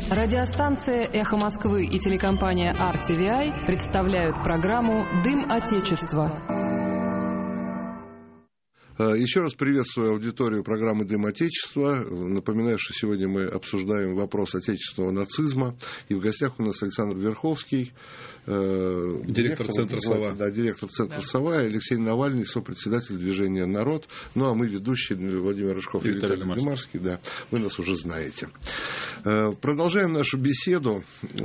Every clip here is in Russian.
Радиостанция «Эхо Москвы» и телекомпания RTVI представляют программу «Дым Отечества». Еще раз приветствую аудиторию программы «Дым Отечества». Напоминаю, что сегодня мы обсуждаем вопрос отечественного нацизма. И в гостях у нас Александр Верховский, директор Центра «Сова». Да, директор Центра «Сова», и Алексей Навальный, сопредседатель движения «Народ». Ну, а мы ведущие Владимир Рыжков и Виталий Демарский. Да, вы нас уже знаете. Продолжаем нашу беседу.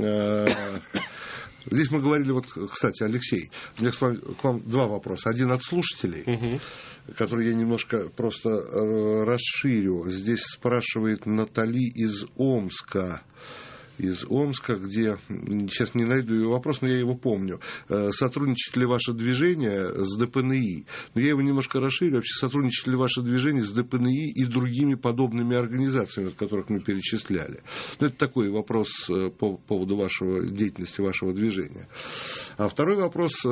Здесь мы говорили, вот, кстати, Алексей, у меня к вам два вопроса. Один от слушателей, который я немножко просто расширю. Здесь спрашивает Натали из Омска. Из Омска, где, сейчас не найду ее вопрос, но я его помню. Сотрудничает ли ваше движение с ДПНИ? Но я его немножко расширю. Вообще, сотрудничает ли ваше движение с ДПНИ и другими подобными организациями, которых мы перечисляли? Ну, это такой вопрос по поводу вашей деятельности, вашего движения. А второй вопрос,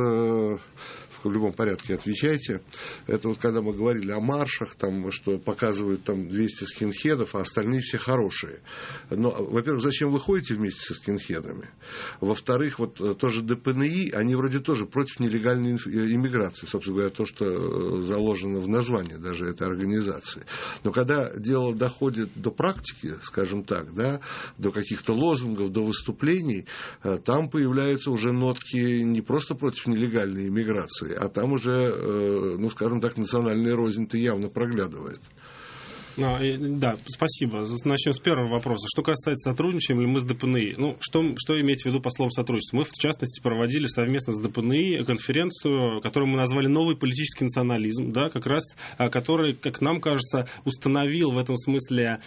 в любом порядке отвечайте. Это вот когда мы говорили о маршах, там, что показывают там 200 скинхедов, а остальные все хорошие. Но, во-первых, зачем вы ходите вместе со скинхедами? Во-вторых, вот тоже ДПНИ, они вроде тоже против нелегальной иммиграции, собственно говоря, то, что заложено в названии даже этой организации. Но когда дело доходит до практики, скажем так, да, до каких-то лозунгов, до выступлений, там появляются уже нотки не просто против нелегальной иммиграции, а там уже, ну, скажем так, национальная рознь-то явно проглядывает. Да, спасибо. Начнем с первого вопроса. Что касается, сотрудничаем ли мы с ДПНИ? Ну, что иметь в виду по слову сотрудничество? Мы, в частности, проводили совместно с ДПНИ конференцию, которую мы назвали «Новый политический национализм», да, как раз, который, как нам кажется, установил в этом смысле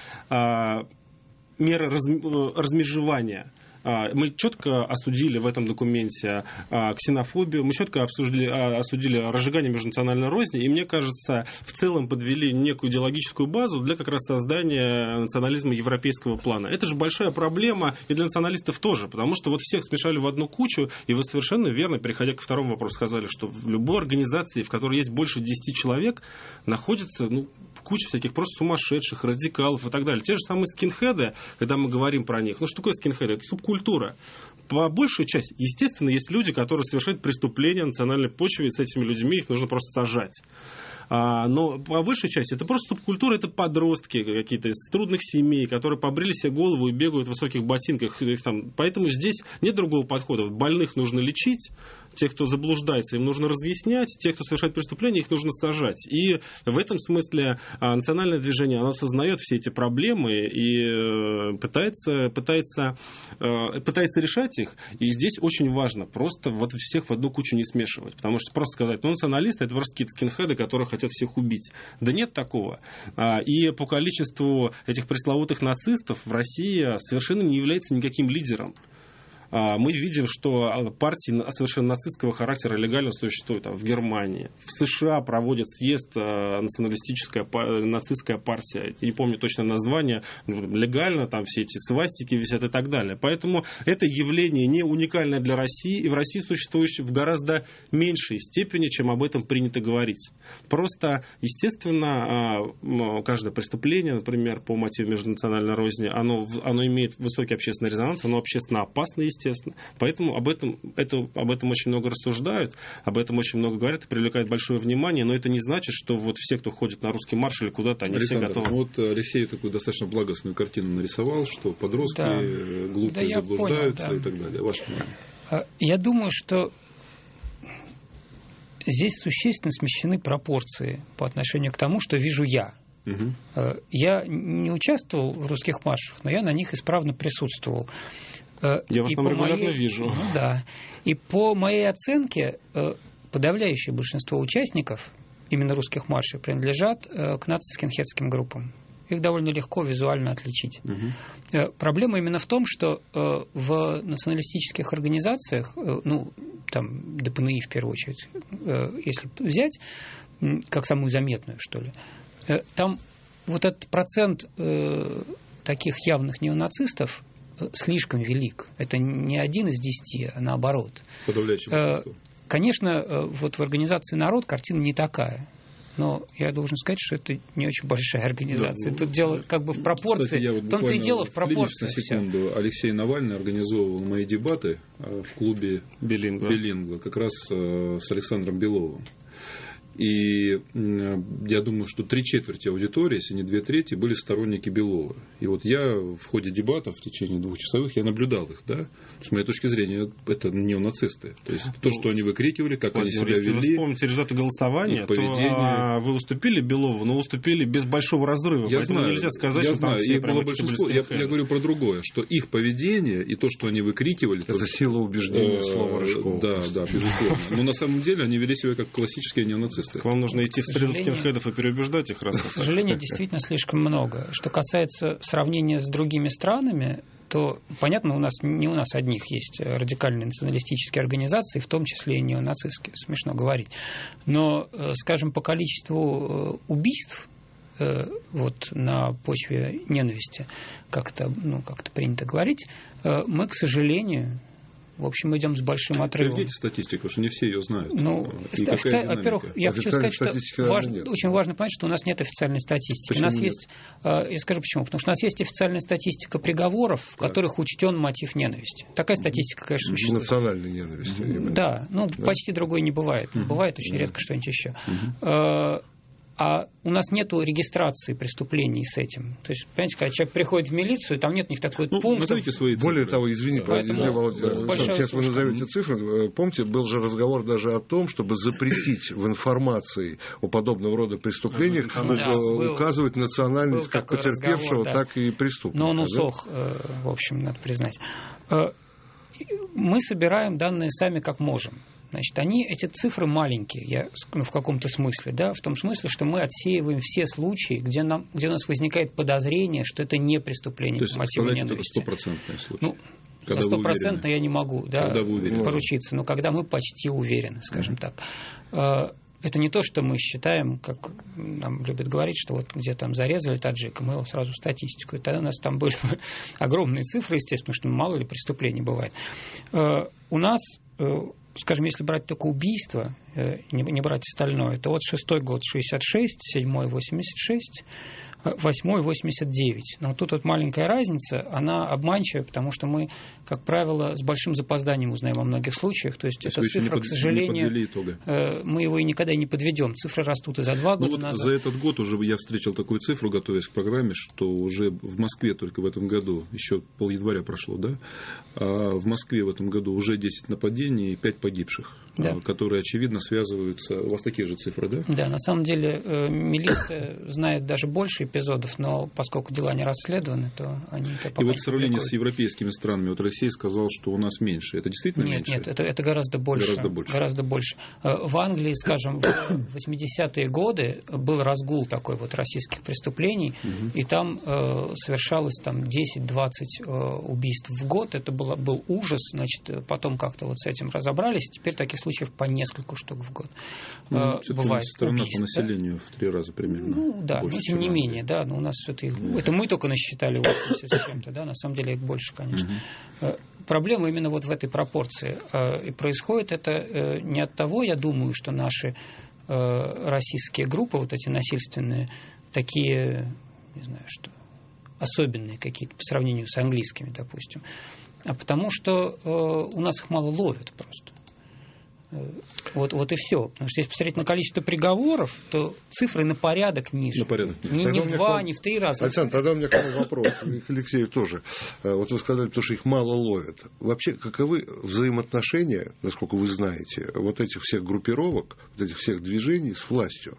меры размежевания. Мы четко осудили в этом документе ксенофобию, мы четко осудили разжигание межнациональной розни, и, мне кажется, в целом подвели некую идеологическую базу для как раз создания национализма европейского плана. Это же большая проблема и для националистов тоже, потому что вот всех смешали в одну кучу, и вы совершенно верно, переходя ко второму вопросу, сказали, что в любой организации, в которой есть больше 10 человек, находится куча всяких просто сумасшедших, радикалов и так далее. Те же самые скинхеды, когда мы говорим про них. Ну, что такое скинхеды? Это субкультура. По большей части, естественно, есть люди, которые совершают преступления на национальной почве, и с этими людьми их нужно просто сажать. Но по большей части это просто субкультура, это подростки какие-то из трудных семей, которые побрили себе голову и бегают в высоких ботинках. Поэтому здесь нет другого подхода. Больных нужно лечить, тех, кто заблуждается, им нужно разъяснять, тех, кто совершает преступления, их нужно сажать. И в этом смысле национальное движение, оно осознает все эти проблемы и пытается решать их. И здесь очень важно просто вот всех в одну кучу не смешивать. Потому что просто сказать, националисты — это просто какие-то скинхеды, которые хотят всех убить. Да нет такого. И по количеству этих пресловутых нацистов в России совершенно не является никаким лидером. Мы видим, что партии совершенно нацистского характера легально существуют в Германии. В США проводит съезд националистическая нацистская партия. Я не помню точно название. Легально там все эти свастики висят и так далее. Поэтому это явление не уникальное для России. И в России существующее в гораздо меньшей степени, чем об этом принято говорить. Просто, естественно, каждое преступление, например, по мотиву межнациональной розни, оно имеет высокий общественный резонанс, оно общественно опасно, естественно. Поэтому об этом очень много рассуждают, об этом очень много говорят и привлекает большое внимание, но это не значит, что вот все, кто ходит на русский марш или куда-то, они Александр, все готовы. Вот Алексей такую достаточно благостную картину нарисовал, что подростки глупые заблуждаются, понял, и так далее. Ваше мнение? Я думаю, что здесь существенно смещены пропорции по отношению к тому, что вижу я. Я не участвовал в русских маршах, но я на них исправно присутствовал. Я вас там регулярно вижу. Ну, да. И по моей оценке, подавляющее большинство участников именно русских маршей принадлежат к нацистским группам. Их довольно легко визуально отличить. Проблема именно в том, что в националистических организациях, там ДПНИ в первую очередь, если взять, как самую заметную, что ли, там вот этот процент таких явных неонацистов слишком велик. Это не 1 из 10, а наоборот. Подавляющее большинство. Конечно, вот в организации «Народ» картина не такая. но я должен сказать, что это не очень большая организация. Да, тут дело как бы в пропорции. Кстати, в том-то и дело в пропорции. На секунду. Алексей Навальный организовывал мои дебаты в клубе «Билингва» как раз с Александром Беловым. И я думаю, что 3/4 аудитории, если не 2/3, были сторонники Белова. И вот я в ходе дебатов в течение 2 часовых я наблюдал их, да. С моей точки зрения, это неонацисты. То есть то, что они выкрикивали, как они себя вели. Если вы вспомните результаты голосования, то вы уступили Белову, но уступили без большого разрыва. Я поэтому знаю, нельзя сказать, что там все прямо большинство. Я говорю про другое, что их поведение и то, что они выкрикивали. Это сила убеждения слова Рыжкова. Да, безусловно. Но на самом деле они вели себя как классические неонацисты. Вам нужно идти в среду скинхедов и переубеждать их раз. К сожалению, действительно слишком много. Что касается сравнения с другими странами, то, понятно, не у нас одних есть радикальные националистические организации, в том числе и неонацистские, смешно говорить. Но, скажем, по количеству убийств вот на почве ненависти, как-то принято говорить, мы, к сожалению, в общем, идем с большим отрывом. Приведите статистику, потому что не все ее знают. Во-первых, я хочу сказать, что очень важно понять, что у нас нет официальной статистики. Почему у нас есть, я скажу почему. Потому что у нас есть официальная статистика приговоров, в которых учтен мотив ненависти. Такая статистика, конечно, существует. Национальной ненависти. Да, почти другой не бывает. Бывает очень редко что-нибудь еще. А у нас нет регистрации преступлений с этим. То есть, понимаете, когда человек приходит в милицию, там нет у них такой пункта. Более того, извините, сейчас вы назовете цифры. Помните, был же разговор даже о том, чтобы запретить в информации о подобного рода преступлениях указывать национальность как потерпевшего, так и преступника. Но он усох, в общем, надо признать. Мы собираем данные сами как можем. Значит, эти цифры маленькие, в каком-то смысле, да, в том смысле, что мы отсеиваем все случаи, где у нас возникает подозрение, что это не преступление по мотиву ненависти. То есть, 100% случай. На 100% я не могу поручиться, но когда мы почти уверены, скажем так. Это не то, что мы считаем, как нам любят говорить, что вот где там зарезали таджика, мы его сразу в статистику. И тогда у нас там были огромные цифры, естественно, что мало ли преступлений бывает. У нас... Скажем, если брать только убийство, не брать остальное, то вот 6-й год 66, 7-й 86, 8-й 89. Но тут вот маленькая разница, она обманчивая, потому что мы, как правило, с большим запозданием узнаем о многих случаях. То есть эта цифра, к сожалению, мы его и никогда не подведем. Цифры растут и за 2 года назад. За этот год уже я встретил такую цифру, готовясь к программе, что уже в Москве только в этом году, еще пол-января прошло, да? А в Москве в этом году уже 10 нападений и 5 погибших, которые, очевидно, связываются... У вас такие же цифры, да? Да, на самом деле милиция знает даже больше эпизодов, но поскольку дела не расследованы, то они это пока. И вот в сравнении с европейскими странами, вот Россия сказала, что у нас меньше. Это действительно меньше? Нет, это гораздо больше. Гораздо больше. В Англии, скажем, в 80-е годы был разгул такой вот российских преступлений, и там совершалось 10-20 убийств в год. Это был ужас, значит, потом как-то вот с этим разобрались. Теперь таких случаев по несколько штук в год. Бывает. Страна по населению в 3 раза примерно. Да, но тем не менее, да, но у нас это мы только насчитали 80 с чем-то, да, на самом деле их больше, конечно. Проблема именно вот в этой пропорции. И происходит это не от того, я думаю, что наши российские группы, вот эти насильственные, такие, не знаю, что особенные какие-то по сравнению с английскими, допустим, а потому что у нас их мало ловят просто. Вот и все. Потому что если посмотреть на количество приговоров, то цифры на порядок ниже. На порядок ниже. Не в 2, не в 3 раза. Александр, тогда у меня к вам вопрос. И к Алексею тоже. Вот вы сказали, потому что их мало ловят. Вообще, каковы взаимоотношения, насколько вы знаете, вот этих всех группировок, вот этих всех движений с властью?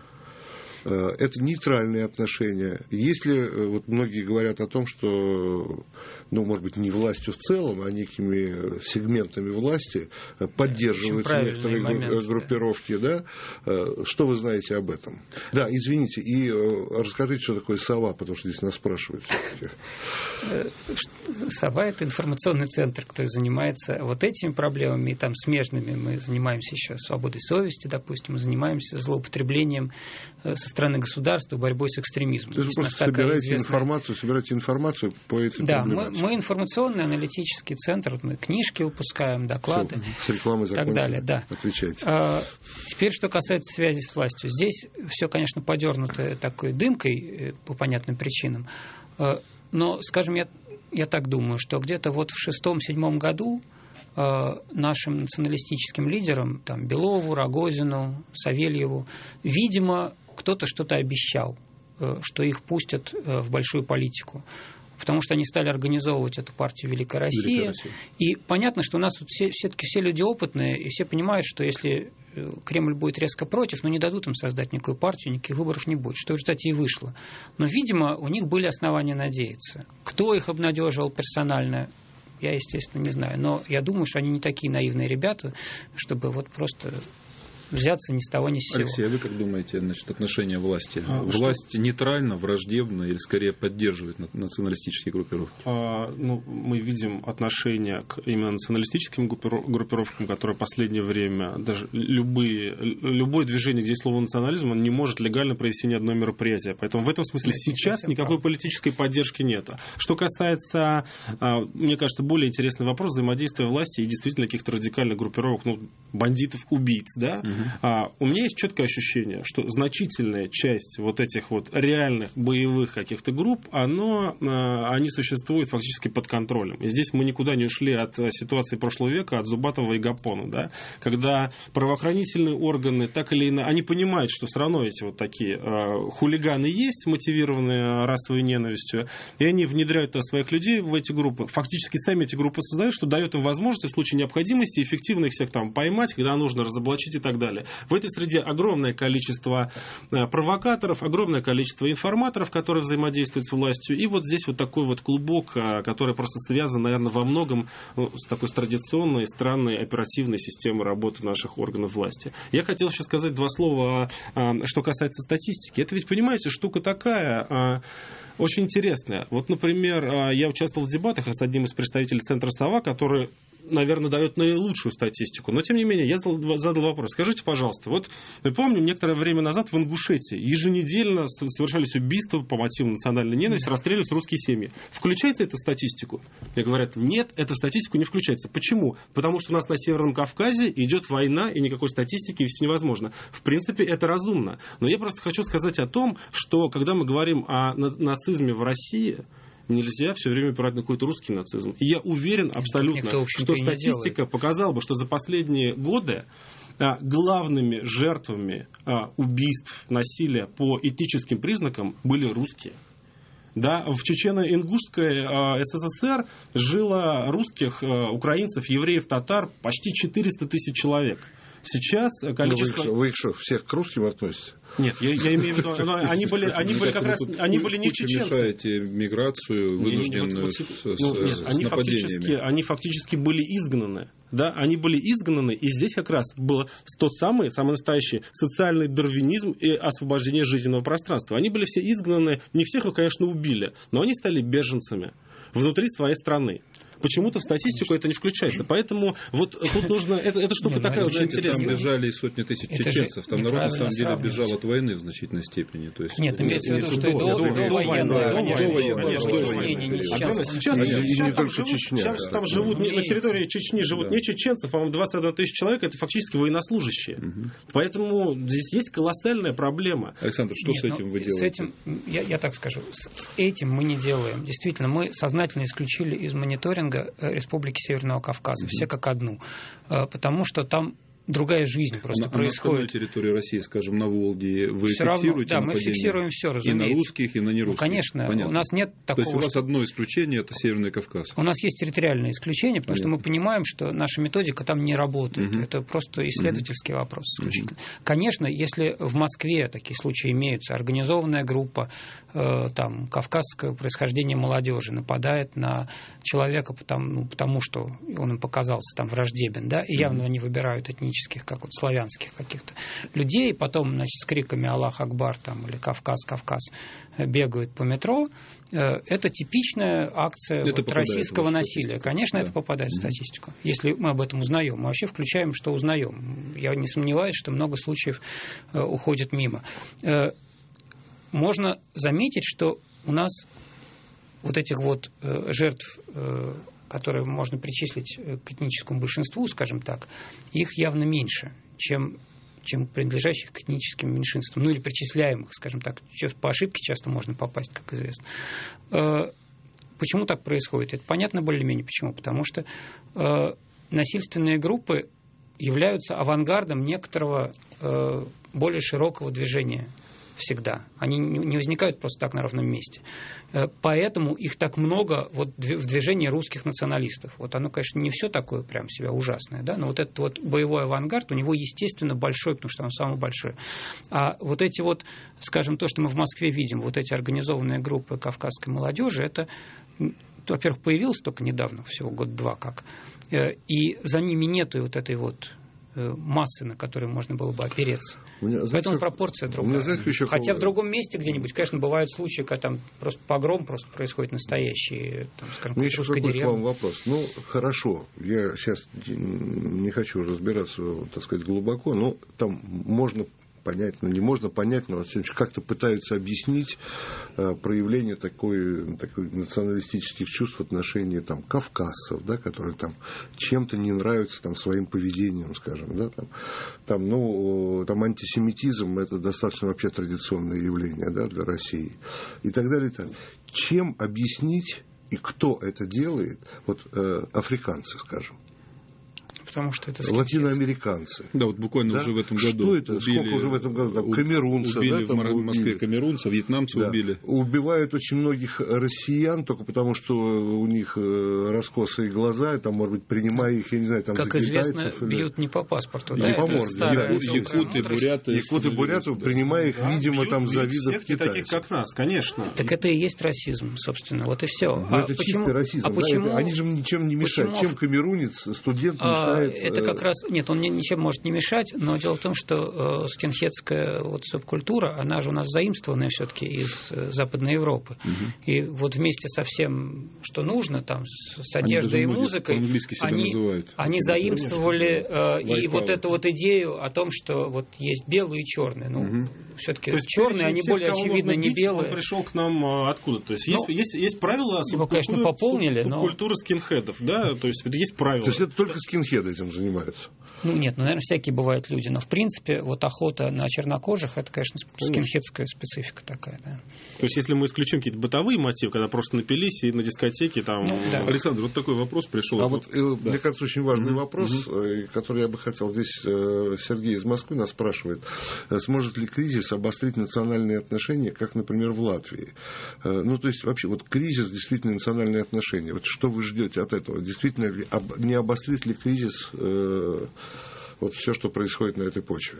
Это нейтральные отношения. Если вот многие говорят о том, что, может быть, не властью в целом, а некими сегментами власти поддерживаются некоторые группировки, да? Что вы знаете об этом? Да, извините, и расскажите, что такое СОВА, потому что здесь нас спрашивают все-таки. СОВА – это информационный центр, который занимается вот этими проблемами, и там смежными. Мы занимаемся еще свободой совести, допустим, мы занимаемся злоупотреблением со стороны государства борьбой с экстремизмом. То есть вы просто собираете информацию по этой проблематике. Мы информационный аналитический центр, мы книжки выпускаем, доклады и так далее. Да. Отвечайте. Теперь, что касается связи с властью. Здесь все, конечно, подернуто такой дымкой по понятным причинам. Но, скажем, я так думаю, что где-то вот в 6-7 году нашим националистическим лидерам, там, Белову, Рогозину, Савельеву, видимо, кто-то что-то обещал, что их пустят в большую политику. Потому что они стали организовывать эту партию «Великая Россия». И понятно, что у нас все-таки все люди опытные, и все понимают, что если Кремль будет резко против, не дадут им создать никакую партию, никаких выборов не будет, что в результате и вышло. Но, видимо, у них были основания надеяться. Кто их обнадеживал персонально, я, естественно, не знаю. Но я думаю, что они не такие наивные ребята, чтобы вот просто взяться ни с того ни с сего. Алексей, а вы как думаете, значит, отношение власти? Власть нейтрально, враждебно или скорее поддерживает националистические группировки? Мы видим отношение к именно националистическим группировкам, которые в последнее время, даже любое движение, где есть слово национализм, он не может легально провести ни одно мероприятие. Поэтому в этом смысле сейчас никакой политической поддержки нет. Что касается, мне кажется, более интересный вопрос взаимодействия власти и действительно каких-то радикальных группировок, бандитов, убийц, да? У меня есть четкое ощущение, что значительная часть вот этих вот реальных боевых каких-то групп, они существуют фактически под контролем. И здесь мы никуда не ушли от ситуации прошлого века, от Зубатова и Гапона, да? Когда правоохранительные органы так или иначе, они понимают, что все равно эти вот такие хулиганы есть, мотивированные расовой ненавистью, и они внедряют своих людей в эти группы. Фактически сами эти группы создают, что дает им возможность в случае необходимости эффективно их всех там поймать, когда нужно разоблачить и так далее. В этой среде огромное количество провокаторов, огромное количество информаторов, которые взаимодействуют с властью. И вот здесь вот такой вот клубок, который просто связан, наверное, во многом с традиционной, странной оперативной системой работы наших органов власти. Я хотел еще сказать 2 слова, что касается статистики. Это ведь, понимаете, штука такая... Очень интересная. Вот, например, я участвовал в дебатах с одним из представителей Центра «Сова», который, наверное, дает наилучшую статистику. Но, тем не менее, я задал вопрос. Скажите, пожалуйста, вот я помню, некоторое время назад в Ингушетии еженедельно совершались убийства по мотивам национальной ненависти, расстреливались русские семьи. Включается это в статистику? Мне говорят, нет, это в статистику не включается. Почему? Потому что у нас на Северном Кавказе идет война, и никакой статистики вести невозможно. В принципе, это разумно. Но я просто хочу сказать о том, что, когда мы говорим о нацизме в России, нельзя все время опирать на какой-то русский нацизм. И я уверен абсолютно, что статистика показала бы, что за последние годы главными жертвами убийств, насилия по этническим признакам были русские. Да, в Чечено-Ингушской СССР жило русских, украинцев, евреев, татар почти 400 тысяч человек. Сейчас количество... Вы их что, всех к русским относите? Нет, я имею в виду, они были как раз, они были не чеченцы. Вы мешаете миграцию, вынужденную с нападениями. Они фактически были изгнаны. Да, они были изгнаны, и здесь как раз был тот самый настоящий социальный дарвинизм и освобождение жизненного пространства. Они были все изгнаны, не всех их, конечно, убили, но они стали беженцами внутри своей страны. Почему-то в статистику это не включается. Поэтому вот тут нужно... Это штука такая очень интересная. Там бежали сотни тысяч чеченцев. Там народ, на самом деле, бежал от войны в значительной степени. То есть, нет, имеется в виду, что до войны. Сейчас там живут, на территории Чечни живут не чеченцы, по-моему, 21 тысяч человек, это фактически военнослужащие. Поэтому здесь есть колоссальная проблема. Александр, что с этим вы делаете? С этим, я так скажу, с этим мы не делаем. Действительно, мы сознательно исключили из мониторинга Республики Северного Кавказа, все как одну, потому что там другая жизнь просто происходит. На территории России, скажем, на Волге, вы все фиксируете равно, да, мы фиксируем все, разумеется. И на русских, и на нерусских. Конечно, понятно. У нас нет такого... То есть у вас одно исключение – это Северный Кавказ. У нас есть территориальное исключение, потому что мы понимаем, что наша методика там не работает. Это просто исследовательский вопрос исключительно. Конечно, если в Москве такие случаи имеются, организованная группа там, кавказского происхождения молодежи нападает на человека потому, что он им показался там враждебен, да, и явно они выбирают этнических, как вот славянских каких-то людей, и потом, значит, с криками «Аллах Акбар» там, или «Кавказ, Кавказ» бегают по метро. Это типичная акция российского насилия. Конечно, это попадает в статистику, если мы об этом узнаем. Мы вообще включаем, что узнаем. Я не сомневаюсь, что много случаев уходит мимо. можно заметить, что у нас вот этих вот жертв, которые можно причислить к этническому большинству, скажем так, их явно меньше, чем принадлежащих к этническим меньшинствам, ну или причисляемых, скажем так. По ошибке часто можно попасть, как известно. Почему так происходит? Это понятно более-менее почему. Потому что насильственные группы являются авангардом некоторого более широкого движения всегда. Они не возникают просто так на ровном месте. Поэтому их так много вот в движении русских националистов. Вот оно, конечно, не все такое прям себя ужасное, да, но вот этот вот боевой авангард у него, естественно, большой, потому что он самый большой. А вот эти вот, скажем, то, что мы в Москве видим, вот эти организованные группы кавказской молодежи, это, во-первых, появилось только недавно, всего год-два как, и за ними нету вот этой вот массы, на которые можно было бы опереться. Поэтому пропорция другая. Хотя в другом месте где-нибудь, конечно, бывают случаи, когда там просто погром просто происходит настоящий, там, скажем, в русской деревне. К вам вопрос. Ну, хорошо, я сейчас не хочу разбираться, так сказать, глубоко, но там можно понять, не можно понять, но как-то пытаются объяснить проявление такой националистических чувств в отношении там, кавказцев, да, которые там чем-то не нравятся там, своим поведением, скажем, да, там антисемитизм — это достаточно вообще традиционное явление, да, для России и так далее. И так далее. Чем объяснить и кто это делает, вот африканцы, скажем? Потому что это латиноамериканцы. Да, вот буквально уже в этом году. Что это? Сколько уже в этом году? Там, камерунцы, убили, да, там в Москве камерунцев, вьетнамцы убили. Убивают очень многих россиян только потому, что у них раскосые глаза, там, может быть, принимая их, я не знаю, там, как за китайцев. Как известно, бьют не по паспорту. Не по морде. Якуты, буряты, принимая их, видимо, там, за видов китайцев. Таких, как нас, конечно. Так это и есть расизм, собственно, вот и все. Это чистый расизм. Почему? Они же ничем не мешают. Чем камерунец, студент мешает? Это как раз... Нет, он ничем может не мешать, но дело в том, что скинхедская вот субкультура, она же у нас заимствованная все-таки из Западной Европы. Угу. И вот вместе со всем, что нужно, там, с одеждой и музыкой, они заимствовали и вот эту вот идею о том, что вот есть белые и черные. Ну, все-таки черные, они более очевидно не белые. Он пришел к нам откуда? То есть есть правила субкультуры скинхедов, да? То есть есть правила. То есть это только скинхеды этим занимаются? Ну, нет, наверное, всякие бывают люди. Но, в принципе, вот охота на чернокожих, это, конечно, скинхедская специфика такая, да. То есть, если мы исключим какие-то бытовые мотивы, когда просто напились и на дискотеке там... Ну, да. Александр, вот такой вопрос пришел. Мне кажется, очень важный вопрос, который я бы хотел... Здесь Сергей из Москвы нас спрашивает. Сможет ли кризис обострить национальные отношения, как, например, в Латвии? Ну, то есть, вообще, вот кризис, действительно, национальные отношения. Вот что вы ждете от этого? Действительно, не обострит ли кризис... Вот все, что происходит на этой почве.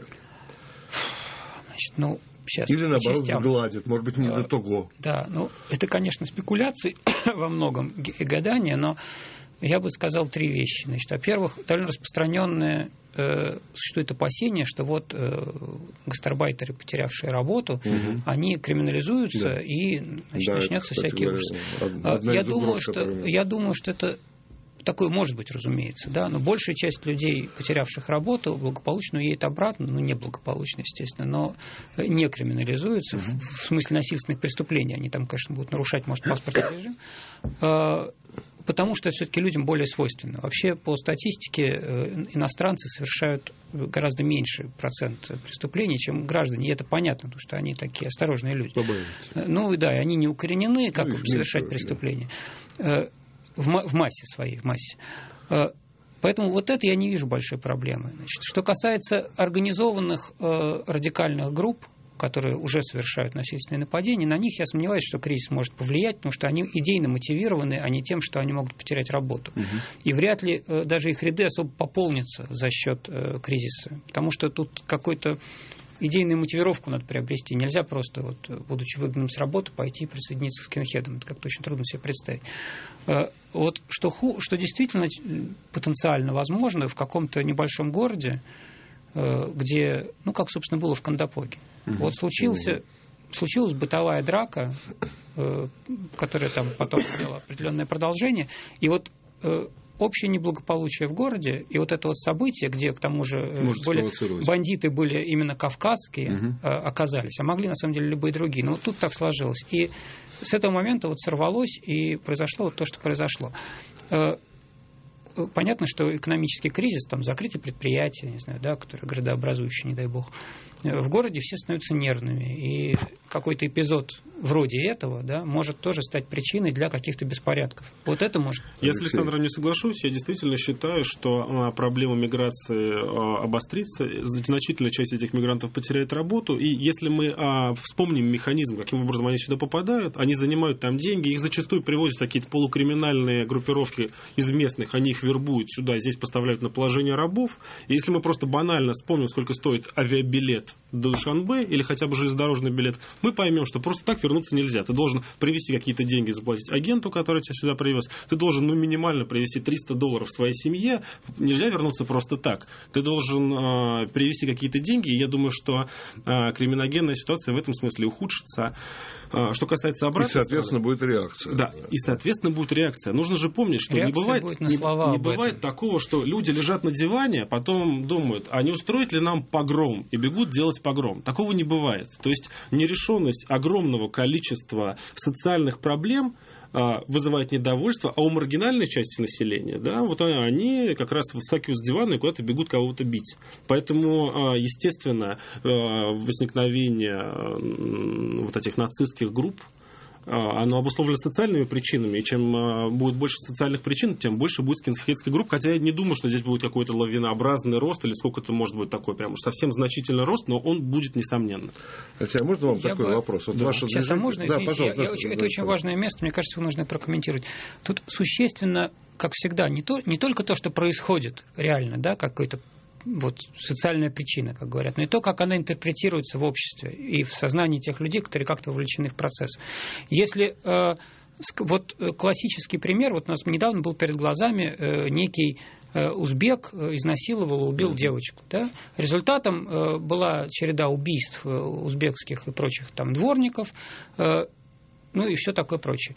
Значит, сейчас или, наоборот, сгладит, может быть, не до того. Да, это, конечно, спекуляции во многом и гадания, но я бы сказал три вещи. Значит, во-первых, довольно распространенное существует опасение, что вот гастарбайтеры, потерявшие работу, они криминализуются, и начнется всякий ужас. Я думаю, что это такое может быть, разумеется, да, но большая часть людей, потерявших работу, благополучно уедет обратно, неблагополучно, естественно, но не криминализуются в смысле насильственных преступлений. Они там, конечно, будут нарушать, может, паспортный режим, потому что все-таки людям более свойственно. Вообще, по статистике, иностранцы совершают гораздо меньший процент преступлений, чем граждане, и это понятно, потому что они такие осторожные люди. Ну, да, и они не укоренены, как совершать преступления. В массе своей, в массе. Поэтому вот это я не вижу большой проблемы. Значит, что касается организованных радикальных групп, которые уже совершают насильственные нападения, на них я сомневаюсь, что кризис может повлиять, потому что они идейно мотивированы, а не тем, что они могут потерять работу. И вряд ли даже их ряды особо пополнятся за счет кризиса, потому что тут какой-то идейную мотивировку надо приобрести. Нельзя просто, вот, будучи выгнанным с работы, пойти и присоединиться к скинхедам. Это как-то очень трудно себе представить. Вот что действительно потенциально возможно в каком-то небольшом городе, где, как, собственно, было в Кандапоге. Вот случилась бытовая драка, которая там потом имела определенное продолжение, и вот общее неблагополучие в городе, и вот это вот событие, где, к тому же, бандиты были именно кавказские, оказались, а могли, на самом деле, любые другие. Но вот тут так сложилось. И с этого момента вот сорвалось, и произошло вот то, что произошло. Понятно, что экономический кризис, там, закрытие предприятий, не знаю, да, которые градообразующие, не дай бог, в городе все становятся нервными. И какой-то эпизод вроде этого, да, может тоже стать причиной для каких-то беспорядков. Вот это может... Я с Александром не соглашусь. Я действительно считаю, что проблема миграции обострится. Значительная часть этих мигрантов потеряет работу. И если мы вспомним механизм, каким образом они сюда попадают, они занимают там деньги, их зачастую привозят какие-то полукриминальные группировки из местных, они их вербуют сюда, здесь поставляют на положение рабов. И если мы просто банально вспомним, сколько стоит авиабилет до Душанбе или хотя бы железнодорожный билет, мы поймем, что просто так вернуться нельзя. Ты должен привезти какие-то деньги, заплатить агенту, который тебя сюда привез. Ты должен минимально привезти $300 своей семье. Нельзя вернуться просто так. Ты должен привезти какие-то деньги. И я думаю, что криминогенная ситуация в этом смысле ухудшится. Что касается обратной стороны... И, соответственно, будет реакция. Да, и, соответственно, будет реакция. Нужно же помнить, что не бывает такого, что люди лежат на диване, а потом думают, а не устроить ли нам погром, и бегут делать погром. Такого не бывает. То есть нерешенность огромного количества социальных проблем вызывает недовольство, а у маргинальной части населения, да, вот они как раз вскакивают с дивана и куда-то бегут кого-то бить. Поэтому, естественно, возникновение вот этих нацистских групп, оно обусловлено социальными причинами, и чем будет больше социальных причин, тем больше будет скинхедских групп, хотя я не думаю, что здесь будет какой-то лавинообразный рост, или сколько это может быть такой, прям уж совсем значительный рост, но он будет несомненно. Хотя, можно вам такой вопрос? Вот ваше сейчас, можно, извините, это очень важное место, мне кажется, его нужно прокомментировать. Тут существенно, как всегда, не только то, что происходит реально, да, какой-то вот социальная причина, как говорят, но и то, как она интерпретируется в обществе и в сознании тех людей, которые как-то вовлечены в процесс. Если вот классический пример, вот у нас недавно был перед глазами некий узбек изнасиловал и убил девочку. Да? Результатом была череда убийств узбекских и прочих там дворников, ну и все такое прочее.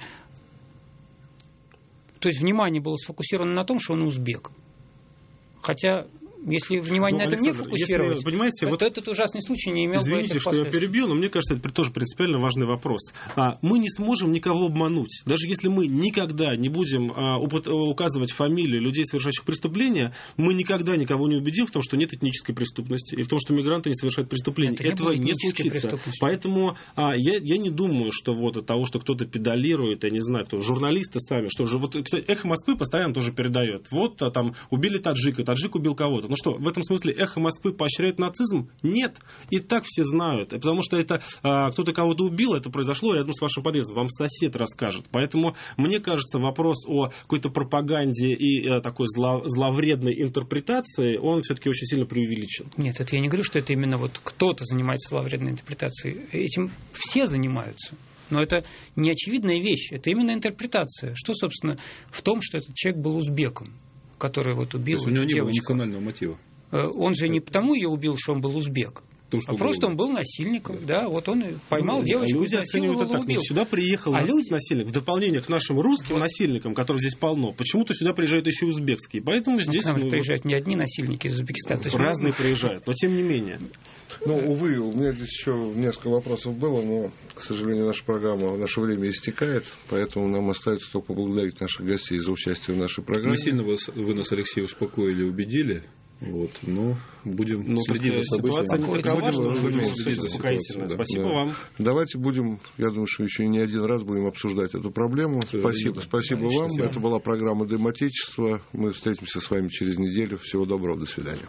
То есть внимание было сфокусировано на том, что он узбек. Хотя... Если внимание на этом не фокусировать, то этот ужасный случай не имел бы этих последствий. Извините, что я перебил, но мне кажется, это тоже принципиально важный вопрос. Мы не сможем никого обмануть. Даже если мы никогда не будем указывать фамилии людей, совершающих преступления, мы никогда никого не убедим в том, что нет этнической преступности, и в том, что мигранты не совершают преступления. Этого не случится. Поэтому я не думаю, что вот от того, что кто-то педалирует, я не знаю, кто, журналисты сами, что же, вот «Эхо Москвы» постоянно тоже передает. Вот там убили таджика, таджик убил кого-то. Ну что, в этом смысле «Эхо Москвы» поощряет нацизм? Нет. И так все знают. Потому что это кто-то кого-то убил, это произошло рядом с вашим подъездом. Вам сосед расскажет. Поэтому, мне кажется, вопрос о какой-то пропаганде и такой зловредной интерпретации, он все-таки очень сильно преувеличен. Нет, это я не говорю, что это именно вот кто-то занимается зловредной интерпретацией. Этим все занимаются. Но это не очевидная вещь. Это именно интерпретация. Что, собственно, в том, что этот человек был узбеком, который вот убил девочку. То есть у него не было национального мотива. Он же не потому ее убил, что он был узбек. Просто он был насильником, да, вот он поймал девочку, изнасиловал и убил. Сюда приехал насильник. В дополнение к нашим русским насильникам, которых здесь полно, почему-то сюда приезжают еще и узбекские. Поэтому здесь... К нам приезжают не одни насильники из Узбекистана. Разные приезжают, но тем не менее. Ну, увы, у меня здесь еще несколько вопросов было, но, к сожалению, наша программа, наше время истекает, поэтому нам остается только поблагодарить наших гостей за участие в нашей программе. Не сильно вы нас, Алексей, успокоили, убедили. Вот, но будем следить за событиями. Ситуация не такова, что нужно следить за ситуацией. Спасибо вам. Давайте будем, я думаю, что еще не один раз будем обсуждать эту проблему. Спасибо вам. Это была программа «Дым Отечества». Мы встретимся с вами через неделю. Всего доброго. До свидания.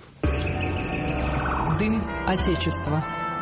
Дым Отечества.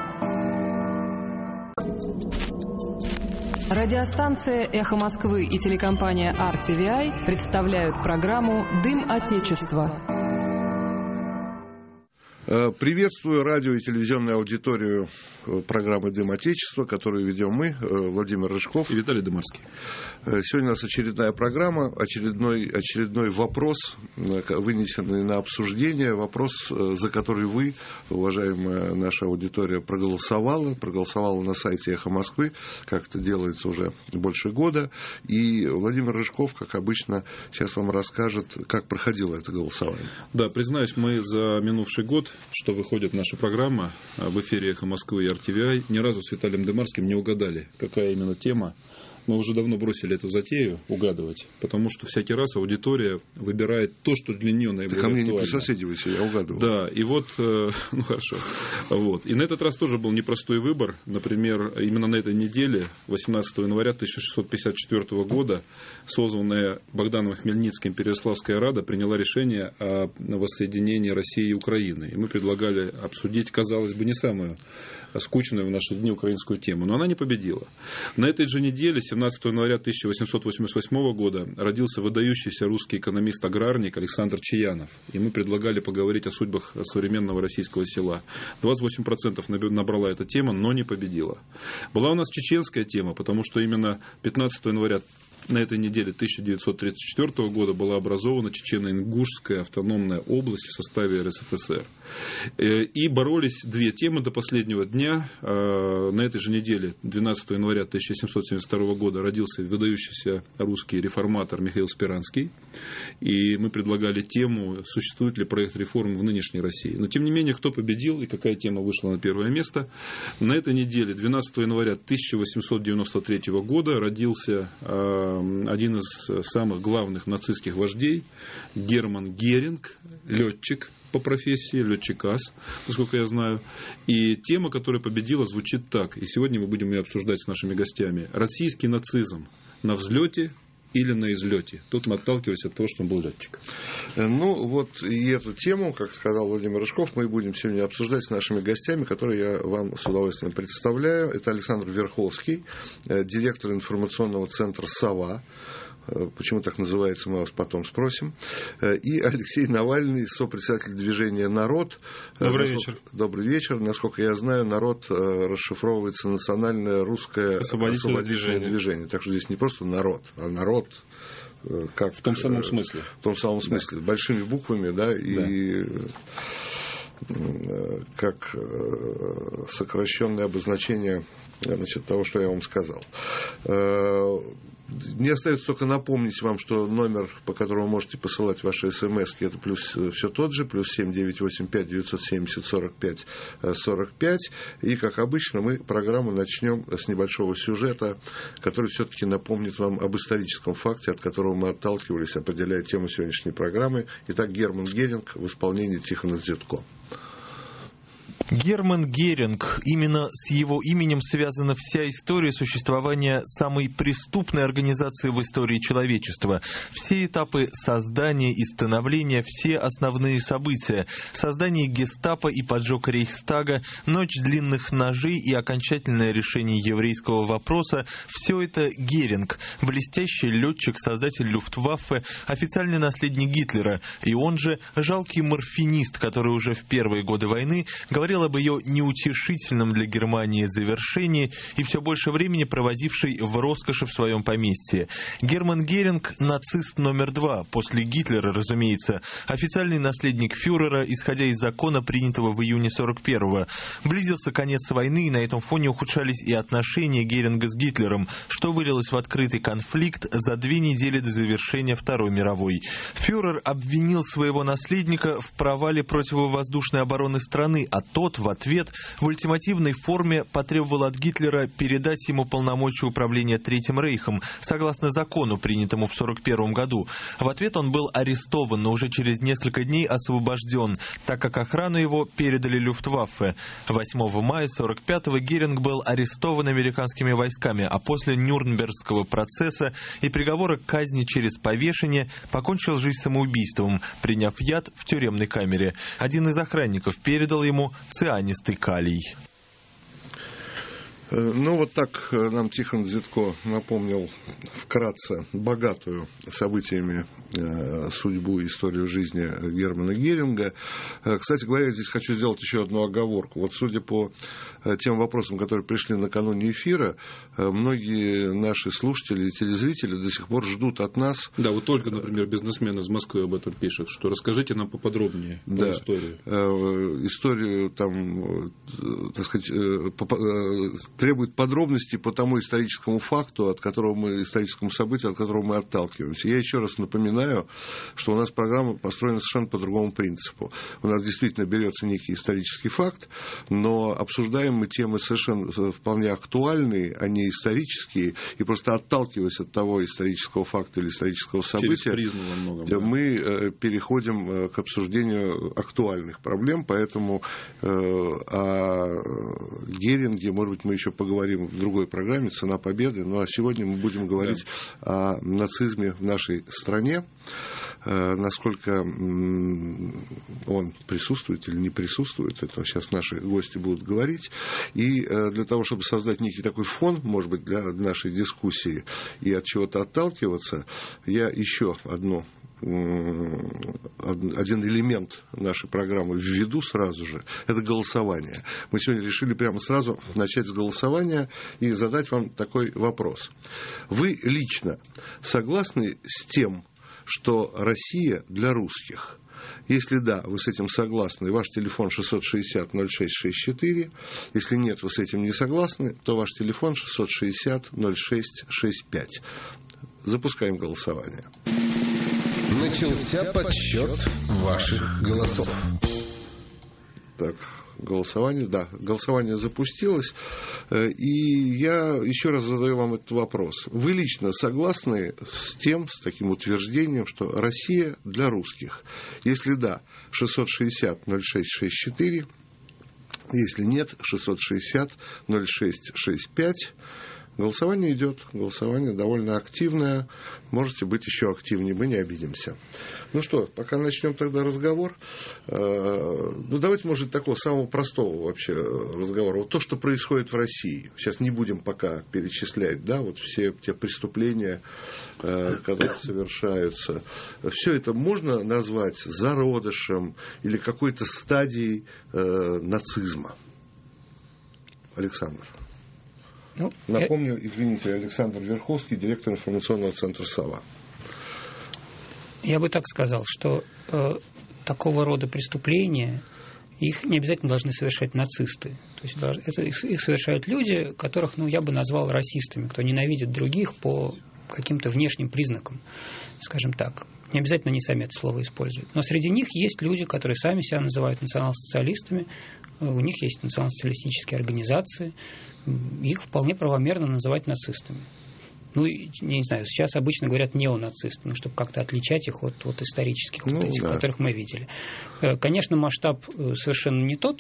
Радиостанция «Эхо Москвы» и телекомпания RTVI представляют программу «Дым Отечества». Приветствую радио и телевизионную аудиторию программы «Дым Отечества», которую ведем мы, Владимир Рыжков и Виталий Дымарский. Сегодня у нас очередная программа, очередной вопрос, вынесенный на обсуждение, вопрос, за который вы, уважаемая наша аудитория, проголосовала на сайте «Эхо Москвы», как это делается уже больше года, и Владимир Рыжков, как обычно, сейчас вам расскажет, как проходило это голосование. Да, признаюсь, мы за минувший год, что выходит наша программа в эфире «Эхо Москвы» и RTVI, ни разу с Виталием Дымарским не угадали, какая именно тема. Мы уже давно бросили эту затею угадывать, потому что всякий раз аудитория выбирает то, что для нее наиболее актуально. Ко мне не присоседивайся, я угадываю. Да, и вот, ну хорошо. Вот. И на этот раз тоже был непростой выбор. Например, именно на этой неделе, 18 января 1654 года, созванная Богданом Хмельницким Переяславская Рада приняла решение о воссоединении России и Украины. И мы предлагали обсудить, казалось бы, не самую скучную в наши дни украинскую тему. Но она не победила. На этой же неделе, 17 января 1888 года, родился выдающийся русский экономист-аграрник Александр Чаянов. И мы предлагали поговорить о судьбах современного российского села. 28% набрала эта тема, но не победила. Была у нас чеченская тема, потому что именно 15 января на этой неделе 1934 года была образована Чечено-Ингушская автономная область в составе РСФСР. И боролись две темы до последнего дня. На этой же неделе, 12 января 1772 года, родился выдающийся русский реформатор Михаил Спиранский. И мы предлагали тему, существует ли проект реформ в нынешней России. Но, тем не менее, кто победил и какая тема вышла на первое место. На этой неделе, 12 января 1893 года, родился один из самых главных нацистских вождей Герман Геринг, летчик по профессии, летчик-ас, насколько я знаю. И тема, которая победила, звучит так. И сегодня мы будем ее обсуждать с нашими гостями. Российский нацизм на взлете или на излете? Тут мы отталкивались от того, что он был летчиком. Ну, вот и эту тему, как сказал Владимир Рыжков, мы будем сегодня обсуждать с нашими гостями, которые я вам с удовольствием представляю. Это Александр Верховский, директор информационного центра «Сова». Почему так называется, мы вас потом спросим. И Алексей Навальный, сопредседатель движения «Народ». Добрый вечер. Добрый вечер. Насколько я знаю, «Народ» расшифровывается национальное русское освободительное движение. Так что здесь не просто «народ», а «народ». Как, в том самом смысле. В том самом смысле. Да. Большими буквами, да, и как сокращенное обозначение, значит, того, что я вам сказал. Мне остается только напомнить вам, что номер, по которому можете посылать ваши смс-ки, это плюс все тот же, плюс 7985 970 45 45. И, как обычно, мы программу начнем с небольшого сюжета, который все-таки напомнит вам об историческом факте, от которого мы отталкивались, определяя тему сегодняшней программы. Итак, Герман Геринг в исполнении Тихона Дзитко. Герман Геринг. Именно с его именем связана вся история существования самой преступной организации в истории человечества. Все этапы создания и становления, все основные события. Создание гестапо и поджог Рейхстага, ночь длинных ножей и окончательное решение еврейского вопроса – все это Геринг. Блестящий летчик, создатель Люфтваффе, официальный наследник Гитлера. И он же жалкий морфинист, который уже в первые годы войны говорил об ее неутешительном для Германии завершении и все больше времени проводивший в роскоши в своем поместье. Герман Геринг – нацист номер 2, после Гитлера, разумеется, официальный наследник фюрера, исходя из закона, принятого в июне 41-го. Близился конец войны, и на этом фоне ухудшались и отношения Геринга с Гитлером, что вылилось в открытый конфликт за 2 недели до завершения Второй мировой. Фюрер обвинил своего наследника в провале противовоздушной обороны страны, а тот в ответ в ультимативной форме потребовал от Гитлера передать ему полномочия управления Третьим Рейхом, согласно закону, принятому в 1941 году. В ответ он был арестован, но уже через несколько дней освобожден, так как охрану его передали Люфтваффе. 8 мая 1945-го Геринг был арестован американскими войсками, а после Нюрнбергского процесса и приговора к казни через повешение покончил жизнь самоубийством, приняв яд в тюремной камере. Один из охранников передал ему цианистый калий. Ну, вот так нам Тихон Зитко напомнил вкратце богатую событиями судьбу и историю жизни Германа Геринга. Кстати говоря, я здесь хочу сделать еще одну оговорку. Вот судя по тем вопросам, которые пришли накануне эфира, многие наши слушатели и телезрители до сих пор ждут от нас... Да, вот только, например, бизнесмен из Москвы об этом пишет, что расскажите нам поподробнее про историю. Историю, там, так сказать, требует подробностей по тому историческому факту, историческому событию, от которого мы отталкиваемся. Я еще раз напоминаю, что у нас программа построена совершенно по другому принципу. У нас действительно берется некий исторический факт, но обсуждаем мы темы совершенно вполне актуальные, а не исторические, и просто отталкиваясь от того исторического факта или исторического события, мы переходим к обсуждению актуальных проблем, поэтому о Геринге, может быть, мы еще поговорим в другой программе «Цена победы», ну а сегодня мы будем говорить о нацизме в нашей стране, насколько он присутствует или не присутствует, это сейчас наши гости будут говорить. И для того, чтобы создать некий такой фон, может быть, для нашей дискуссии и от чего-то отталкиваться, я еще один элемент нашей программы введу сразу же, это голосование. Мы сегодня решили прямо сразу начать с голосования и задать вам такой вопрос. Вы лично согласны с тем, что Россия для русских? Если да, вы с этим согласны, ваш телефон 660-06-64. Если нет, вы с этим не согласны, то ваш телефон 660-06-65. Запускаем голосование. Начался подсчет ваших голосов. Так, голосование запустилось. И я еще раз задаю вам этот вопрос. Вы лично согласны с таким утверждением, что Россия для русских? Если да, 660-06-64. Если нет, 660-06-65. Голосование идет, голосование довольно активное. Можете быть еще активнее, мы не обидимся. Ну что, пока начнем тогда разговор. Давайте, может, такого самого простого вообще разговора. Вот то, что происходит в России. Сейчас не будем пока перечислять, да, вот все те преступления, которые совершаются. Все это можно назвать зародышем или какой-то стадией нацизма. Александр. Напомню, извините, Александр Верховский, директор информационного центра «Сова». Я бы так сказал, что такого рода преступления, их не обязательно должны совершать нацисты. То есть их совершают люди, которых я бы назвал расистами, кто ненавидит других по каким-то внешним признакам, скажем так. Не обязательно они сами это слово используют. Но среди них есть люди, которые сами себя называют национал-социалистами, у них есть национал-социалистические организации, их вполне правомерно называть нацистами. Не знаю, сейчас обычно говорят неонацисты, чтобы как-то отличать их от исторических, которых мы видели. Конечно, масштаб совершенно не тот,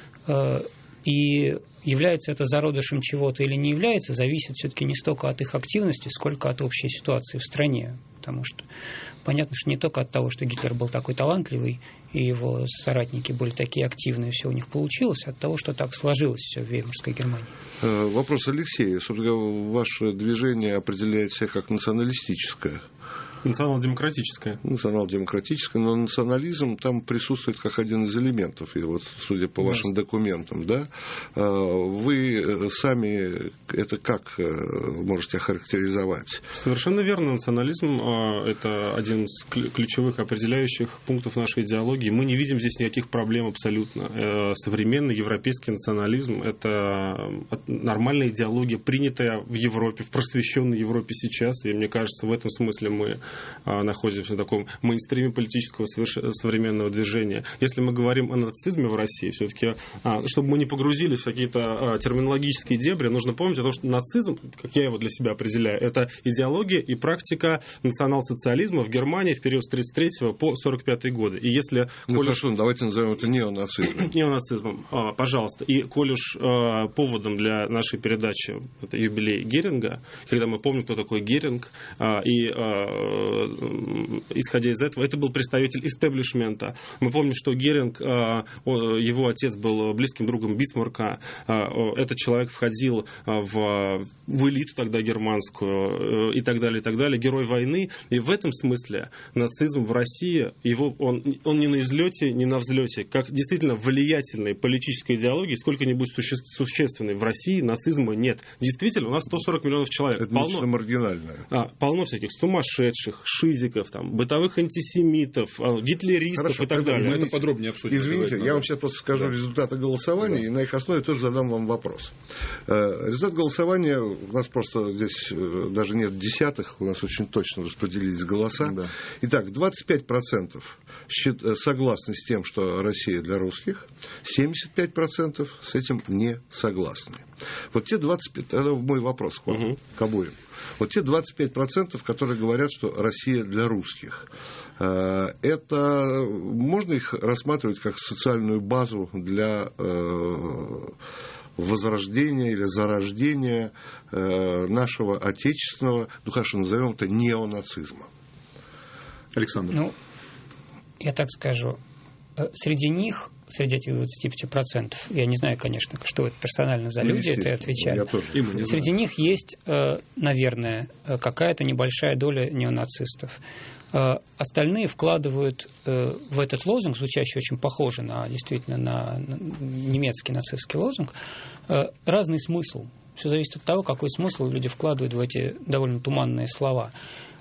и является это зародышем чего-то или не является, зависит все-таки не столько от их активности, сколько от общей ситуации в стране. Потому что понятно, что не только от того, что Гитлер был такой талантливый, и его соратники были такие активные, все у них получилось, а от того, что так сложилось все в Веймарской Германии. Вопрос Алексея. Собственно, ваше движение определяет себя как националистическое. Национал-демократическое. Национал-демократическое, но национализм там присутствует как один из элементов, и вот, судя по вашим документам, да, вы сами это как можете охарактеризовать? Совершенно верно. Национализм – это один из ключевых определяющих пунктов нашей идеологии. Мы не видим здесь никаких проблем абсолютно. Современный европейский национализм – это нормальная идеология, принятая в Европе, в просвещенной Европе сейчас, и мне кажется, в этом смысле мы находимся в таком мейнстриме политического современного движения. Если мы говорим о нацизме в России, все-таки, чтобы мы не погрузились в какие-то терминологические дебри, нужно помнить о том, что нацизм, как я его для себя определяю, это идеология и практика национал-социализма в Германии в период с 1933 по 1945 годы. И если... хорошо, давайте назовем это неонацизмом. Неонацизмом, пожалуйста. И коль уж поводом для нашей передачи это юбилей Геринга, когда мы помним, кто такой Геринг, и исходя из этого, это был представитель истеблишмента. Мы помним, что Геринг, его отец был близким другом Бисмарка. Этот человек входил в элиту тогда германскую и так далее, и так далее. Герой войны. И в этом смысле нацизм в России, он не на излете, не на взлете. Как действительно влиятельной политической идеологии, сколько-нибудь существенной в России нацизма нет. Действительно, у нас 140 миллионов человек. Это нечто маргинальное. Полно всяких сумасшедших, шизиков, там, бытовых антисемитов, гитлеристов. Хорошо, и так далее. Мы это подробнее обсудим. Извините, я вам сейчас просто скажу результаты голосования, и на их основе тоже задам вам вопрос. Результат голосования, у нас просто здесь даже нет десятых, у нас очень точно распределились голоса. Да. Итак, 25% согласны с тем, что Россия для русских, 75% с этим не согласны. Вот те 25%, это мой вопрос к вам, к обоим. Вот те 25%, которые говорят, что Россия для русских, это можно их рассматривать как социальную базу для возрождения или зарождения нашего отечественного, ну хорошо, назовем это неонацизма? Александр. Ну, я так скажу, среди них, среди этих 25%, я не знаю, конечно, что это персонально за люди, это отвечали. Среди них есть, наверное, какая-то небольшая доля неонацистов. Остальные вкладывают в этот лозунг, звучащий очень похоже действительно на немецкий нацистский лозунг, разный смысл. Все зависит от того, какой смысл люди вкладывают в эти довольно туманные слова.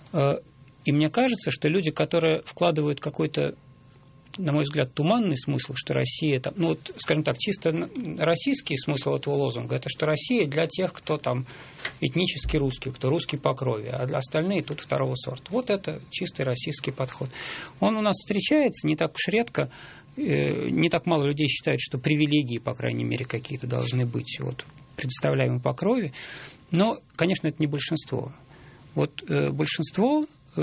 И мне кажется, что люди, которые вкладывают какой-то, на мой взгляд, туманный смысл, что Россия, там, ну, вот, скажем так, чисто российский смысл этого лозунга, это что Россия для тех, кто там этнически русский, кто русский по крови, а остальные тут второго сорта. Вот это чистый российский подход. Он у нас встречается не так уж редко, не так мало людей считают, что привилегии, по крайней мере, какие-то должны быть вот, предоставляемы по крови, но, конечно, это не большинство. Вот большинство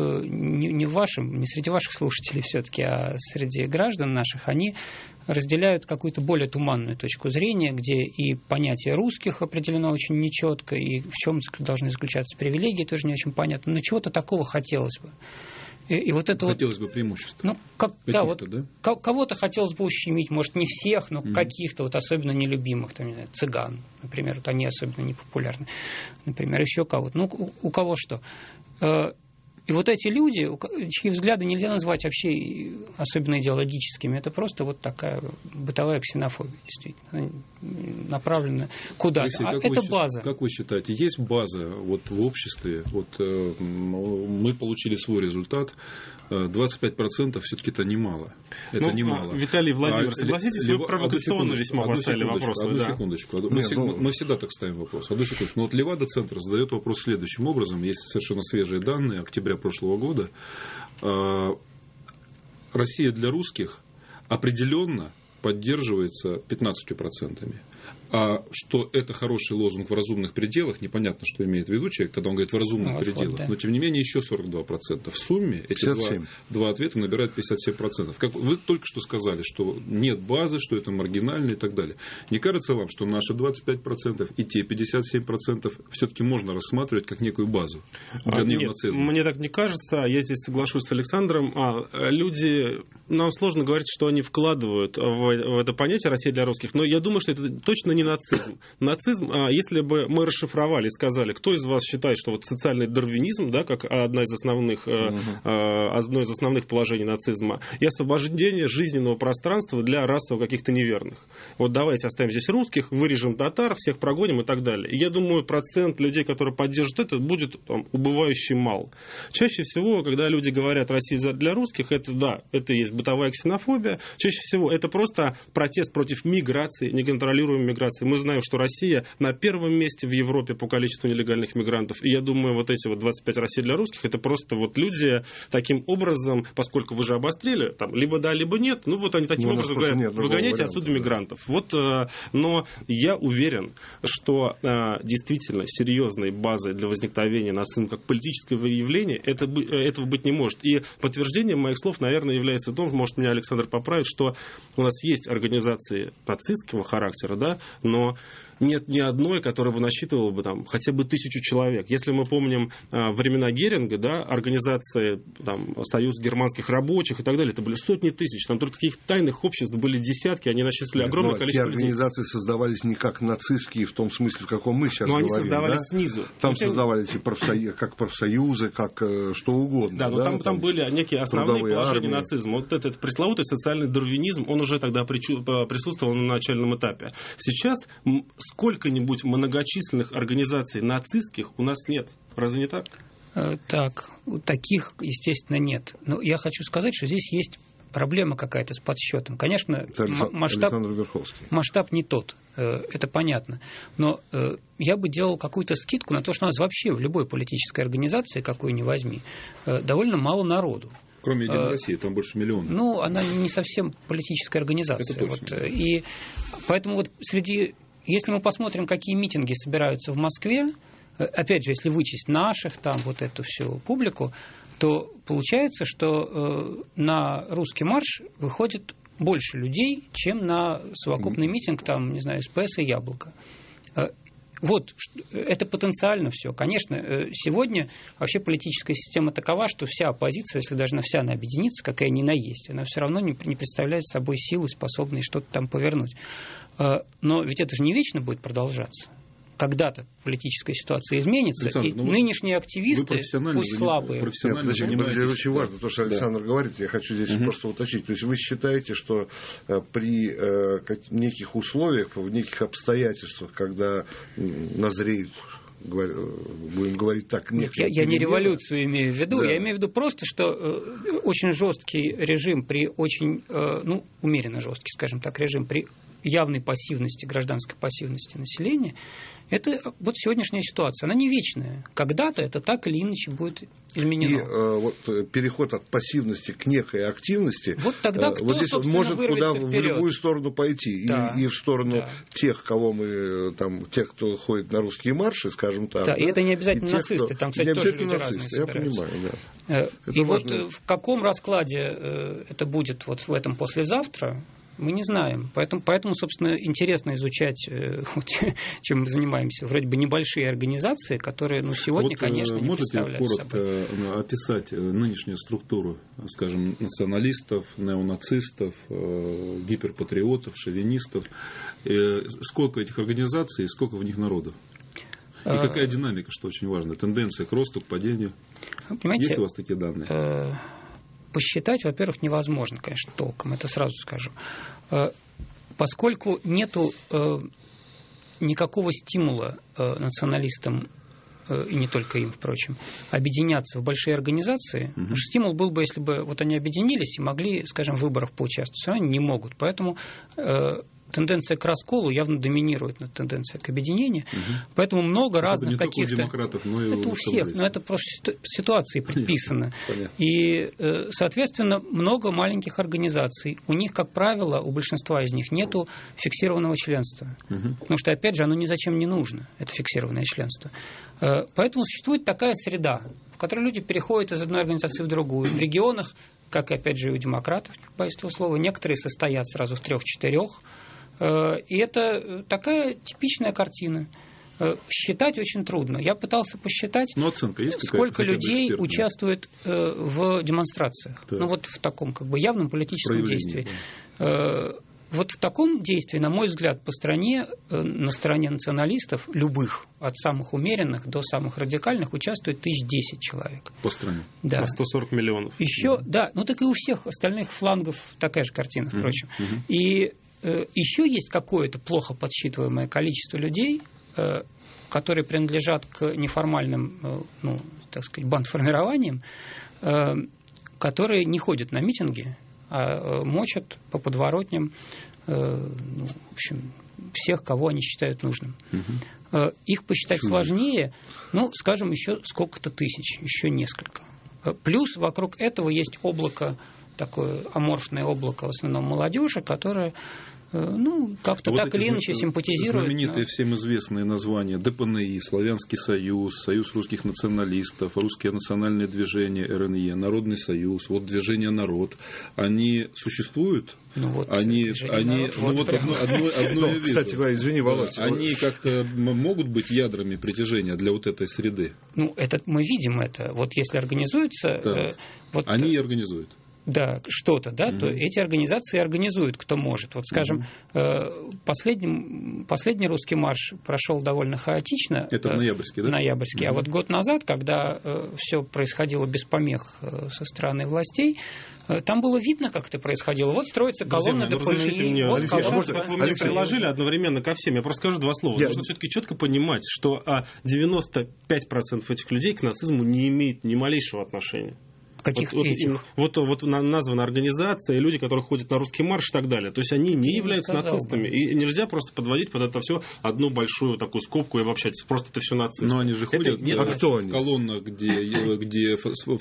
не среди ваших слушателей все-таки, а среди граждан наших, они разделяют какую-то более туманную точку зрения, где и понятие русских определено очень нечетко, и в чем должны заключаться привилегии, тоже не очень понятно, но чего-то такого хотелось бы. И вот это хотелось бы преимуществ. Ну, кого-то хотелось бы ущемить, может, не всех, но каких-то вот особенно нелюбимых, там, не знаю, цыган, например, вот они особенно непопулярны, например, еще кого-то. Ну, у кого что. И вот эти люди, чьи взгляды нельзя назвать вообще особенно идеологическими, это просто вот такая бытовая ксенофобия, действительно, направлена куда-то. Алексей, это база. Как вы считаете, есть база вот в обществе? Вот мы получили свой результат. 25% все-таки это немало. Это немало. Виталий Владимирович, согласитесь, вы провокационно весьма поставили вопрос. Одну секундочку. Мы всегда так ставим вопрос. Одну секундочку. Но вот Левада-центр задает вопрос следующим образом. Есть совершенно свежие данные октября прошлого года. Россия для русских определенно поддерживается 15%. А что это хороший лозунг в разумных пределах, непонятно, что имеет в виду человек, когда он говорит в разумных пределах. Да. Но, тем не менее, еще 42%. В сумме эти два ответа набирают 57%. Как вы только что сказали, что нет базы, что это маргинально и так далее. Не кажется вам, что наши 25% и те 57% все-таки можно рассматривать как некую базу для неонацизма? Нет, мне так не кажется. Я здесь соглашусь с Александром. Люди, нам сложно говорить, что они вкладывают в это понятие «Россия для русских», но я думаю, что это точно не нацизм. Нацизм, если бы мы расшифровали и сказали, кто из вас считает, что вот социальный дарвинизм, да, как одно из основных положений нацизма, и освобождение жизненного пространства для расово каких-то неверных. Вот давайте оставим здесь русских, вырежем татар, всех прогоним и так далее. И я думаю, процент людей, которые поддержат это, будет убывающий мал. Чаще всего, когда люди говорят «Россия для русских», это есть бытовая ксенофобия. Чаще всего это просто протест против миграции, неконтролируемой миграции. Мы знаем, что Россия на первом месте в Европе по количеству нелегальных мигрантов. И я думаю, вот эти вот 25 России для русских, это просто вот люди таким образом, поскольку вы же обострили, там, либо да, либо нет, ну вот они таким образом говорят, выгоняйте отсюда мигрантов. Вот, но я уверен, что действительно серьезной базой для возникновения нацизма как политического явления этого быть не может. И подтверждением моих слов, наверное, является то, может меня Александр поправит, что у нас есть организации нацистского характера, да, но нет ни одной, которая бы насчитывала бы там хотя бы 1000 человек. Если мы помним времена Геринга, да, организации, там, Союз германских рабочих и так далее, это были сотни тысяч, там только каких-то тайных обществ были десятки, они насчитывали огромное количество людей. Эти организации создавались не как нацистские в том смысле, в каком мы сейчас говорим. Но они создавались, да? снизу. Там создавались и как профсоюзы, как что угодно. Да, но там были некие основные положения нацизма. Вот этот пресловутый социальный дарвинизм, он уже тогда присутствовал на начальном этапе. Сейчас сколько-нибудь многочисленных организаций нацистских у нас нет. Разве не так? Так, таких, естественно, нет. Но я хочу сказать, что здесь есть проблема какая-то с подсчетом. Конечно, масштаб не тот, это понятно. Но я бы делал какую-то скидку на то, что у нас вообще в любой политической организации, какую ни возьми, довольно мало народу. Кроме «Единой России», там больше миллиона. Ну, она не совсем политическая организация. И поэтому если мы посмотрим, какие митинги собираются в Москве, опять же, если вычесть наших, там вот эту всю публику, то получается, что на русский марш выходит больше людей, чем на совокупный митинг, там, не знаю, СПС и Яблоко. Вот, это потенциально все. Конечно, сегодня вообще политическая система такова, что вся оппозиция, если даже вся она объединится, какая ни на есть, она все равно не представляет собой силы, способные что-то там повернуть. Но ведь это же не вечно будет продолжаться. Когда-то политическая ситуация изменится, Александр, и нынешние активисты, пусть слабые... Это очень важно, то, что Александр говорит, я хочу здесь просто уточнить. То есть вы считаете, что при неких условиях, в неких обстоятельствах, когда назреет, будем говорить так, я не революцию имею в виду, я имею в виду просто, что очень жесткий режим при очень, умеренно жесткий, скажем так, режим при явной пассивности, гражданской пассивности населения, это вот сегодняшняя ситуация. Она не вечная. Когда-то это так или иначе будет изменено. И вот переход от пассивности к некой активности, вот тогда кто, вот здесь может вырвется в любую сторону пойти. Да. И в сторону тех, тех, кто ходит на русские марши, скажем так. Да, и это не обязательно нацисты. Там, кстати, тоже люди разные собираются. Я понимаю, да. И важно. Вот в каком раскладе это будет вот в этом послезавтра, мы не знаем. Поэтому, собственно, интересно изучать, чем мы занимаемся. Вроде бы небольшие организации, которые сегодня, конечно, не представляют собой. Можете коротко описать нынешнюю структуру, скажем, националистов, неонацистов, гиперпатриотов, шовинистов? Сколько этих организаций и сколько в них народу? И какая динамика, что очень важно? Тенденция к росту, к падению? Понимаете, есть у вас такие данные? Посчитать, во-первых, невозможно, конечно, толком, это сразу скажу. Поскольку нету никакого стимула националистам, и не только им, впрочем, объединяться в большие организации, потому что стимул был бы, если бы вот они объединились и могли, скажем, в выборах поучаствовать, все равно не могут. Поэтому тенденция к расколу явно доминирует над тенденцией к объединению. Поэтому много разных каких-то... Это у всех, но это просто ситуации предписано. И, соответственно, много маленьких организаций. У них, как правило, у большинства из них нету фиксированного членства. Потому что, опять же, оно ни зачем не нужно, это фиксированное членство. Поэтому существует такая среда, в которой люди переходят из одной организации в другую. В регионах, как, опять же, и у демократов, не боюсь этого слова, некоторые состоят сразу в 3-4. И это такая типичная картина. Считать очень трудно. Я пытался посчитать, оценка есть сколько людей участвует в демонстрациях. Да. Вот в таком явном политическом действии. Да. Вот в таком действии, на мой взгляд, по стране, на стороне националистов, любых, от самых умеренных до самых радикальных, участвует 1010 человек. По стране? Да. По 140 миллионов. Еще, да, так и у всех остальных флангов такая же картина, впрочем. И еще есть какое-то плохо подсчитываемое количество людей, которые принадлежат к неформальным, так сказать, бандформированиям, которые не ходят на митинги, а мочат по подворотням, в общем, всех, кого они считают нужным. Их посчитать сложнее, скажем, еще сколько-то тысяч, еще несколько. Плюс вокруг этого есть облако, такое аморфное облако, в основном молодежи, которая как-то вот так или иначе симпатизируют. Знаменитые всем известные названия: ДПНИ, Славянский союз, Союз русских националистов, Русское национальное движение, РНЕ, Народный союз, вот движение «Народ», они существуют? Кстати говоря, извини, Володь. Они как-то могут быть ядрами притяжения для вот этой среды? Мы видим это. Вот если организуется... Они и организуют. Да, что-то, да, то эти организации организуют, кто может. Вот, скажем, последний русский марш прошел довольно хаотично. Это в ноябрьске, да? Ноябрьске. А вот год назад, когда все происходило без помех со стороны властей, там было видно, как это происходило. Вот строится колонна ДПНИ. Вы мне приложили одновременно ко всем. Я просто скажу два слова. Нужно все-таки четко понимать, что 95% этих людей к нацизму не имеют ни малейшего отношения. Вот названа организация, люди, которые ходят на русский марш и так далее. То есть они не являются нацистами. И нельзя просто подводить под это все одну большую такую скобку и обобщать. Просто это все нацисты. Но они же ходят в колоннах, где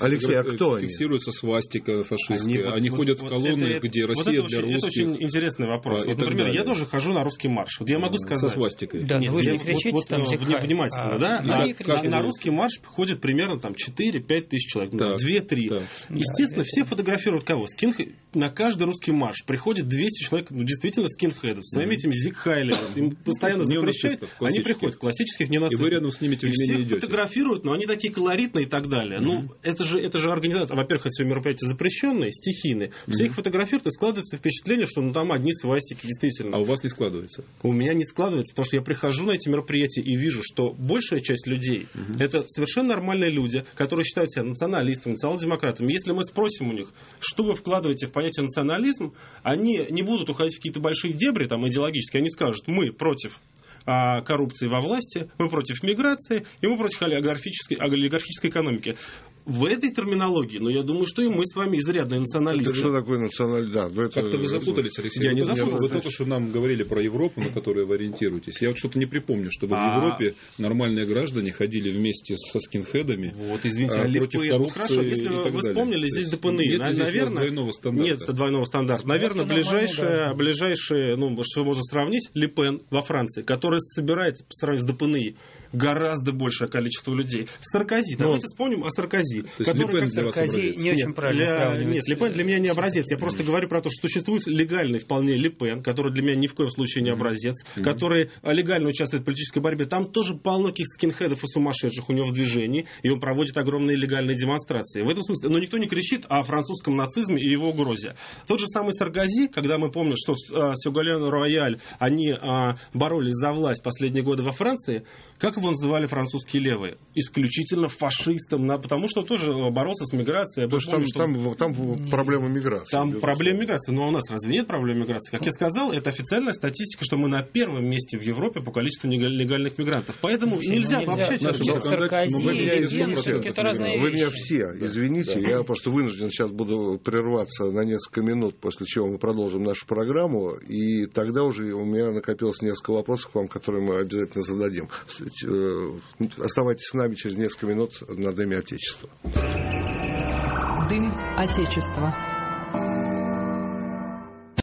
фиксируется свастика фашистская. Они ходят в колоннах, где Россия для русских. Это очень интересный вопрос. Например, я тоже хожу на русский марш. Вот я могу сказать. Со свастикой. Да, вы же не кричите там внимательно, да? На русский марш ходит примерно 4-5 тысяч человек. 2-3. Естественно, все фотографируют кого? На каждый русский марш приходит 200 человек, действительно скинхедов, с своими этими зигхайлерами. Им постоянно запрещают. Они приходят, классических неонацистов. И вы рядом с ними, тем не менее, идете. Фотографируют, но они такие колоритные и так далее. Это же организация. Во-первых, это все мероприятия запрещенные, стихийные. Все их фотографируют, и складывается впечатление, что там одни свастики, действительно. А у вас не складывается? У меня не складывается, потому что я прихожу на эти мероприятия и вижу, что большая часть людей это совершенно нормальные люди, которые считают себя националистами, национал-демократами. Если мы спросим у них, что вы вкладываете в понятие национализм, они не будут уходить в какие-то большие дебри идеологические, они скажут: мы против коррупции во власти, мы против миграции, и мы против олигархической экономики. В этой терминологии, я думаю, что и мы с вами изрядные националисты. Это что такое национализм? Да, как-то вы запутались, Алексей. Я не запутался. Вы только что нам говорили про Европу, на которую вы ориентируетесь. Я что-то не припомню, чтобы в Европе нормальные граждане ходили вместе со скинхедами против коррупции. Хорошо, если вы вспомнили, здесь ДПНИ. Наверное, двойного стандарта. Нет двойного стандарта. Наверное, ближайшее, что можно сравнить, Ле Пен во Франции, который собирает по сравнению с ДПНИ гораздо большее количество людей. Саркози. Давайте вспомним о Саркози. Саркози не очень правильно сравнивать. Нет, Ле Пен для меня не образец. Я просто говорю про то, что существует легальный вполне Ле Пен, который для меня ни в коем случае не образец, который легально участвует в политической борьбе. Там тоже полно каких скинхедов и сумасшедших у него в движении, и он проводит огромные легальные демонстрации. В этом смысле, никто не кричит о французском нацизме и его угрозе. Тот же самый Саркози, когда мы помним, что Сёголян Рояль, они боролись за власть последние годы во Франции, как его называли французские левые? Исключительно фашистом, потому что он тоже боролся с миграцией. Там проблема миграции. Там проблема миграции. Но у нас разве нет проблемы миграции? Как я сказал, это официальная статистика, что мы на первом месте в Европе по количеству нелегальных мигрантов. Поэтому нельзя обобщать. Вы меня все извините. Я просто вынужден сейчас буду прерваться на несколько минут, после чего мы продолжим нашу программу. И тогда уже у меня накопилось несколько вопросов к вам, которые мы обязательно зададим. Оставайтесь с нами, через несколько минут на Дыме Отечества. Дым Отечества.